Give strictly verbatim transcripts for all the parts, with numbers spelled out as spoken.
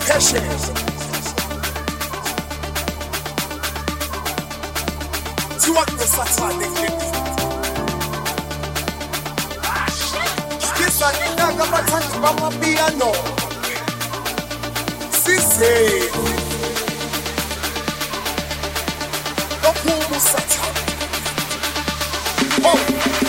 Patience. Tu vois que ça sera décliné. Kisa ninaga batandi bama piano. Sisi. Lokumu sata. Oh.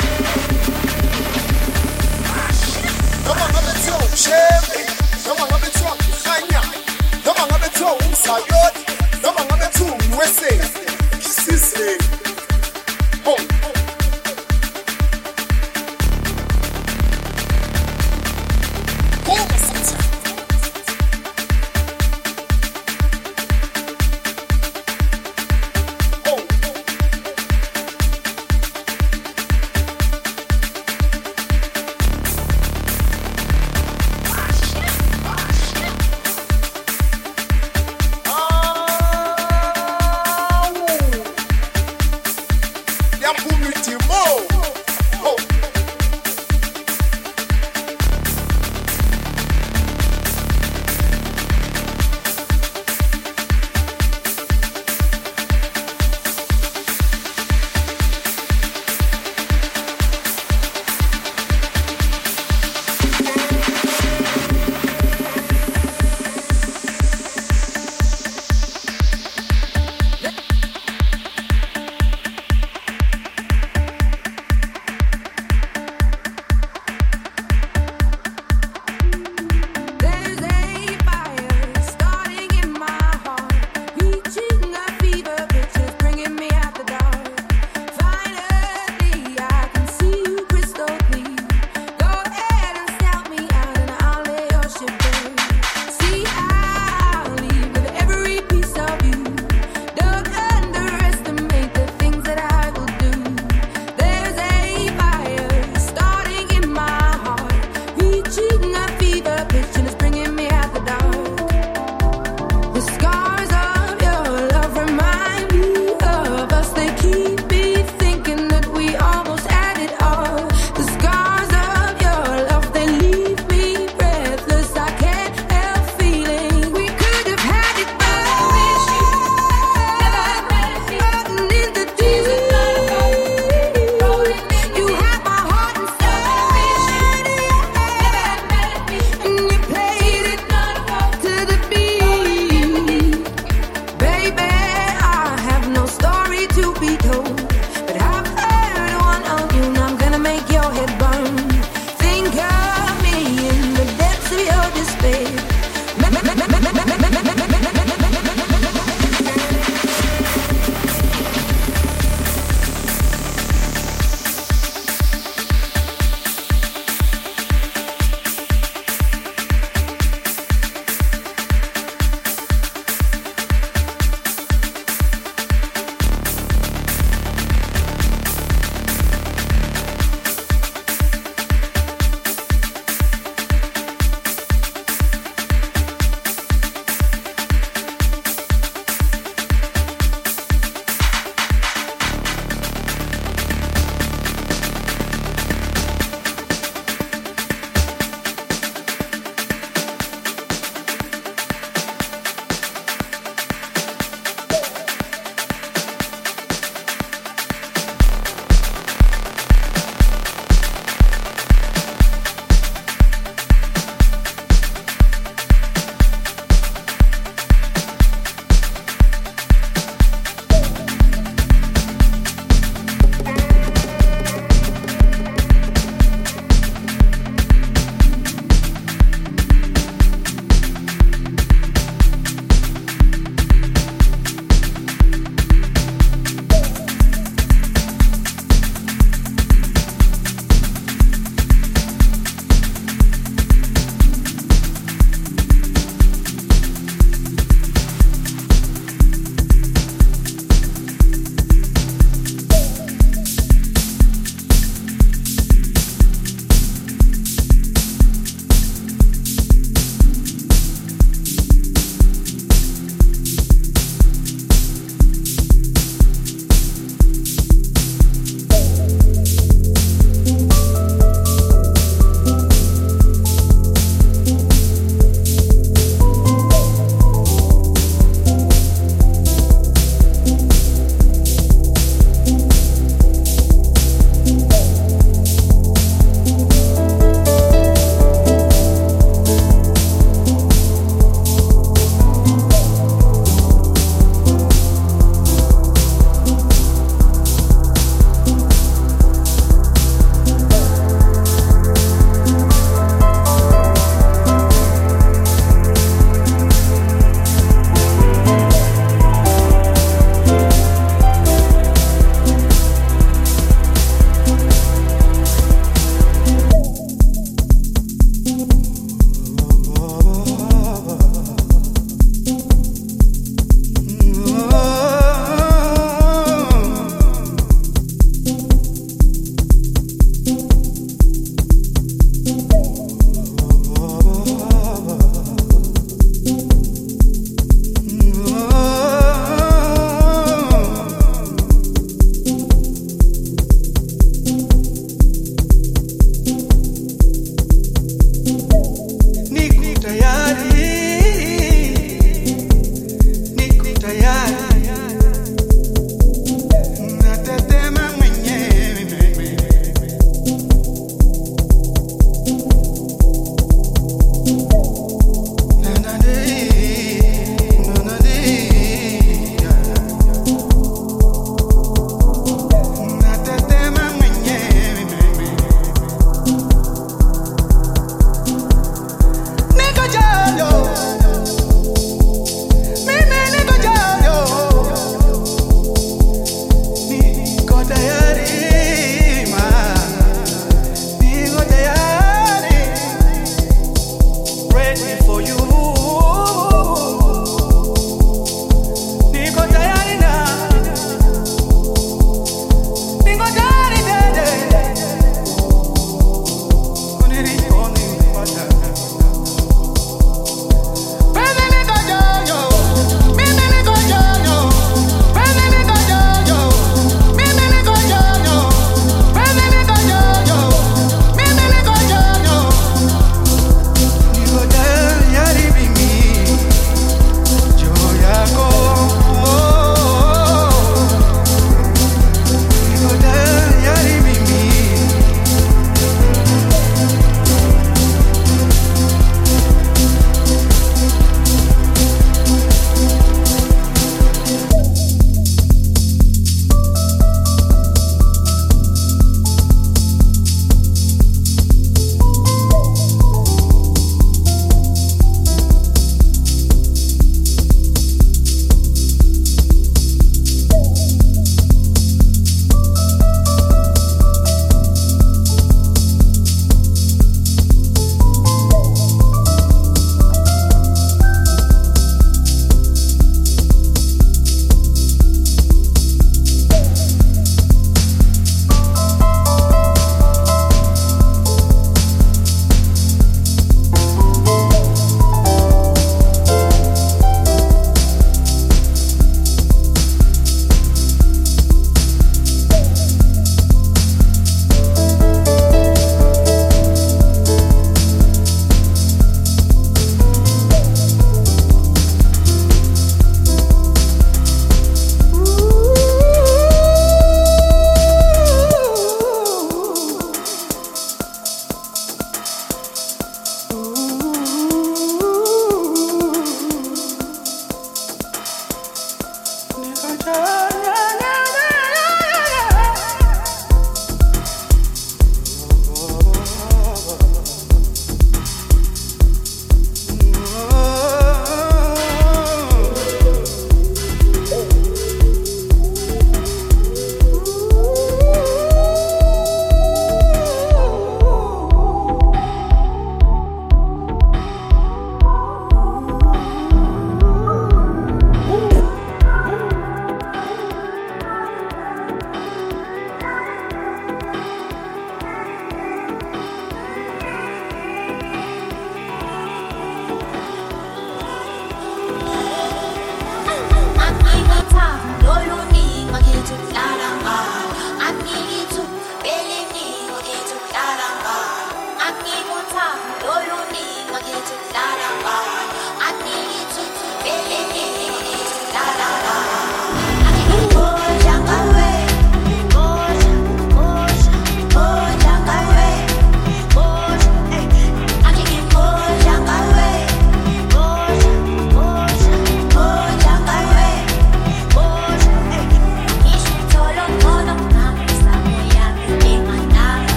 Noma ngabe thiwa umshebe, noma ngabe thiwa ukhanya, noma ngabe thiwa umsayoti, noma ngabe thiwa umweseli. Sisi. Oh.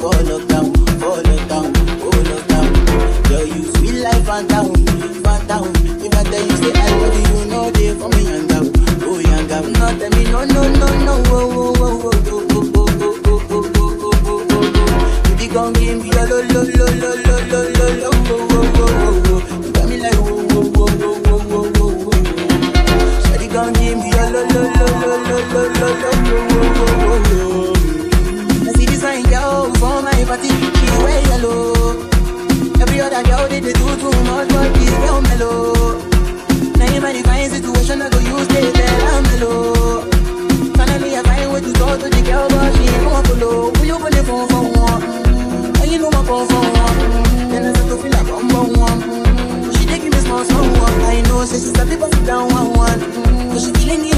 for lockdown, for lockdown, for lockdown. Girl, you sweet life and down, and down. If I tell you say I love you, you know they for me and down, oh young girl. No tell me no, no, no, no, oh, oh, oh, oh, oh, oh, oh, oh, oh, oh, oh, oh, oh. You gon' give me a lo, lo, lo, lo, lo, lo, lo, lo, oh, oh, oh, oh, oh. You got me like oh, oh, oh, oh, oh, oh, oh, oh. Shawty gon' give me a lo, lo, lo, lo, lo, lo, lo, lo, oh, oh, oh, oh. I see this fine girl for my party, she wear yellow. Every other girl they, they do too much, but this girl mellow. Now in my divine situation, I go use they tell I'm mellow. Finally I find way to talk to the girl, but she ain't gon' follow. Who you gonna phone for one? And you know my phone for one. Then I start to feel like I'm born one. She dey give me small small one. I know, say she's a people sit down one one. But she feeling